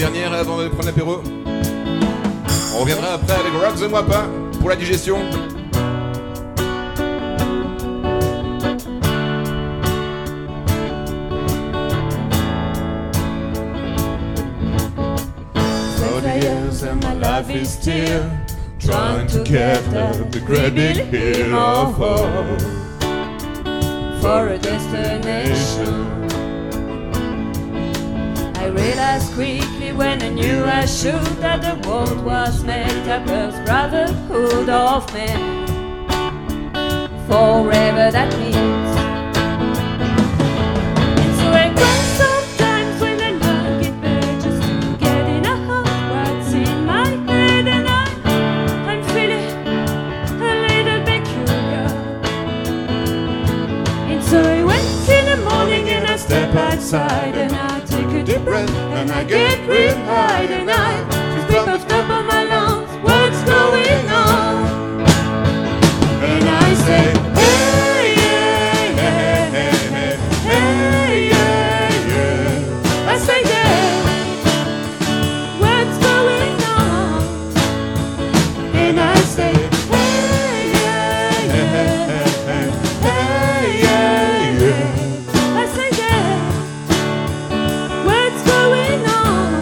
dernière avant de prendre l'apéro. On reviendra après avec Rock the Mwapa pour la digestion. And my life is still trying to get the great big hill of hope for a destination. I realized quickly when I knew I should that the world was made up as brotherhood of men. Forever that means. And so I go sometimes when I not get better just to get in a heart what's in my head, and I'm feeling a little peculiar. And so I went in the morning and I step outside and I take a deep breath and I get real high and I speak off top of my lungs what's going on. And I say, hey, yeah, yeah, hey, hey, yeah, yeah. I say, yeah, what's going on? And I say, hey, yeah, yeah, hey, yeah, yeah. I say, yeah, what's going on?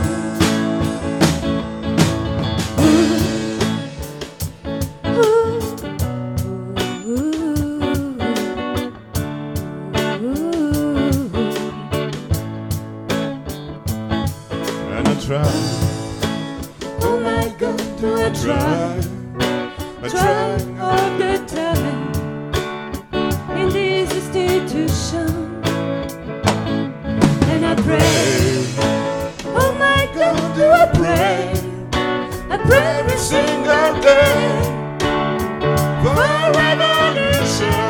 And I try, Oh my God, do I try all the time in this institution, and I pray. Oh my God, do I pray? I pray every single day for revolution.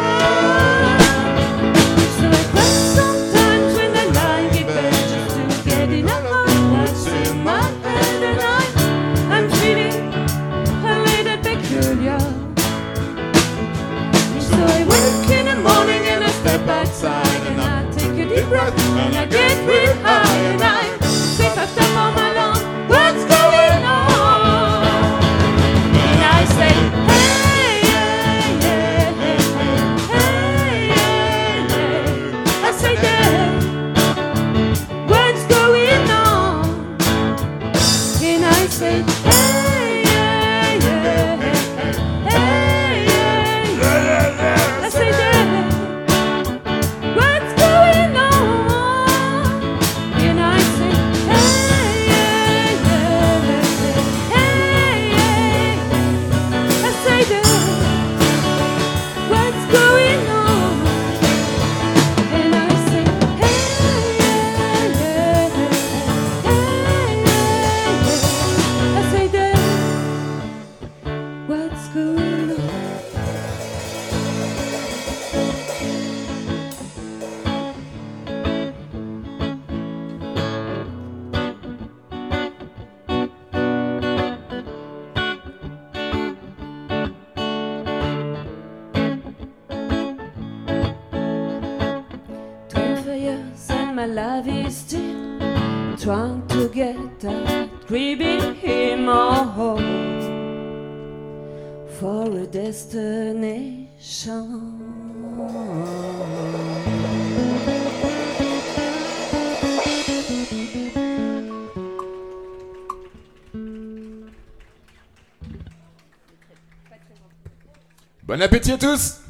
So I cry sometimes when I lie in bed just to get in a heart what's in my head, and I'm feeling a little peculiar. And so I wake in the morning and I step outside and I take a deep breath and I get real high and I think I've done all my long what's going on. And I say, hey, yeah, yeah, hey, yeah, yeah. I say, yeah, what's going on? And I say, hey, yeah, yeah, hey, yeah, yeah. I say, yeah, what's going on? And I say, hey, yeah, yeah, hey, yeah. I say, yeah, what's going on? And I say, hey, yeah, yeah, hey, yeah. I say, yeah, what's going on? Years and my life is still trying to get that gripping him home for a destination. Bon appétit à tous!